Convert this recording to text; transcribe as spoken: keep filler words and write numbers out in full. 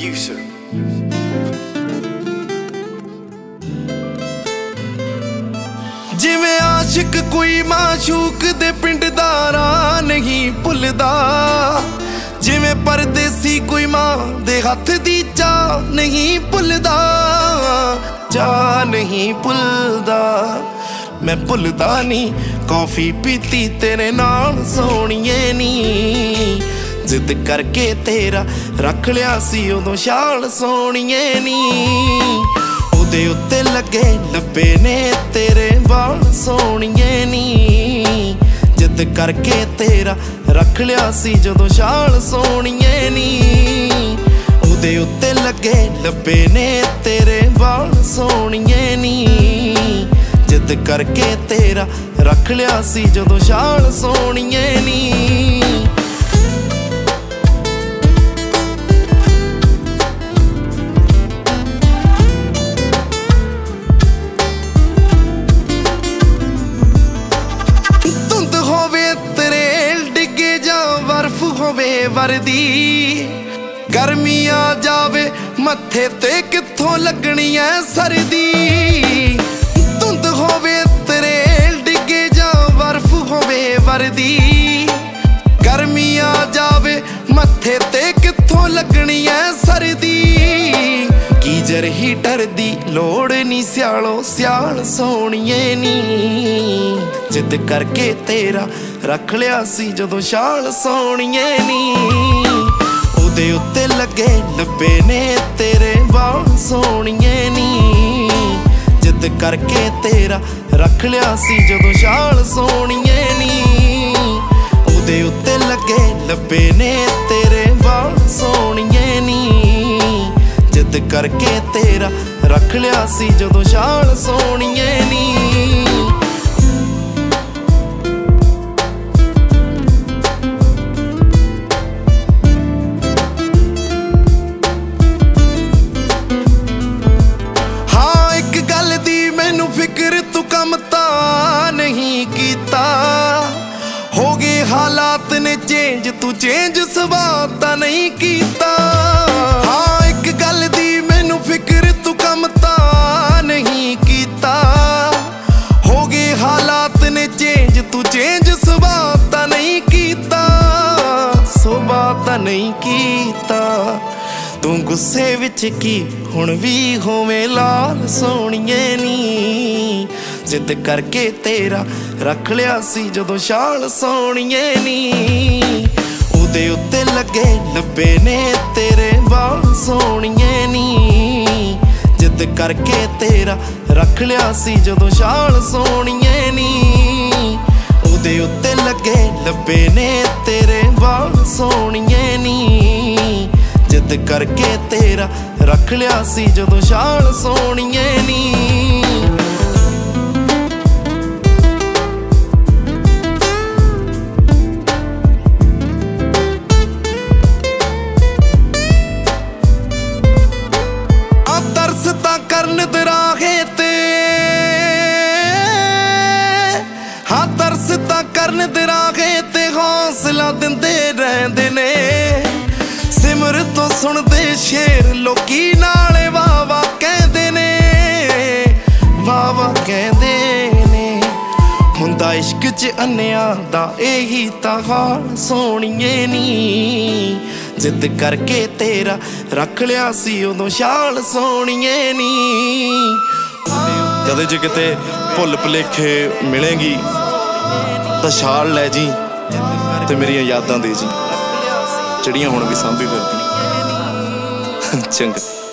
producer. जिवें आशिक कोई माशूक दे पिंड दा राह नहीं भुलदा, जिवें परदेसी कोई मां दे हथ दी चाह नहीं भुलदा, चाह नहीं भुलदा। मैं भुलदा नहीं कॉफी पीती तेरे नाल सोहणीए नी, जिद करके तेरा रख लिया सी उदों शाल सोहणीए नी। उदे उत्ते लगे लब्बे ने तेरे वाल सोहणीए नी, जिद करके तेरा रख लिया सी जदों शाल सोहणीए नी। उदे उत्ते लगे लब्बे ने तेरे वाल सोहणीए नी, जिद करके तेरा रख लिया सी जदों शाल सोहणीए नी। होवे वर्दी गर्मी आ जावे मत्थे ते कित्थों लगनी है सर्दी, धुंध होवे तेरे डिगे जा बर्फ होवे वर्दी गर्मी आ जावे मत्थे ते कित्थों लगनी है सर्दी। गीजर हीटर दी लोड़ नी स्यालो स्याल सोहणीए नी, जिद करके तेरा रख लिया सी जदों शाल सोहणीए नी। उदे उत्ते लगे लब्बे ने तेरे वाल सोहणीए नी, जिद करके तेरा रख लिया सी जदों शाल सोहणीए नी। उदे उत्ते लगे लब्बे ने तेरे वाल सोहणीए नी, जिद करके तेरा रख लिया सी जदों शाल सोहणीए नी। फिक्र तू कम ता नहीं कीता, हो गए हालात ने चेंज तू चेंज सुभाव ता नहीं कीता। हाँ एक गल दी मैनू फिक्र तू कम ता नहीं कीता, हो गए हालात ने चेंज तू चेंज सुभाव ता नहीं कीता, सुभाव ता नहीं कीता। तू गुस्से विच की हुण भी होवे लाल सोहणीए नी, जिद करके तेरा रख लिया सी जदों शाल सोहणीए नी। उदे उत्ते लगे लब्बे ने तेरे वाल सोहणीए नी, जिद करके तेरा रख लिया सी जदों शाल सोहणीए नी। उदे उत्ते लगे लब्बे ने तेरे वाल सोहणीए नी, जिद करके तेरा रख लिया सी जदों शाल सोहणीए नी। आ तरस तां करन दराहे ते, हाँ तरस तां करन दराहे ते हौसला दिंदे रहिंदे ने। सिमर तो सुनदे शेर लोकी नाले वाह वाह कहंदे ने, वाह वाह कहंदे ने। हुंदा इश्क च अन्निया दा एही तां हाल सोहणीए नी, जिद करके तेरा रख लिया सी उदों शाल सोहणीए नी। जदे जे किते भुल भुलेखे मिलेंगी तां शाल लै जी ते मेरियां यादां दे जी, ਜਿਹੜੀਆਂ ਹੁਣ ਵੀ ਸਾਂਭੀ ਫਿਰਦੀ। ਚੰਗਾ।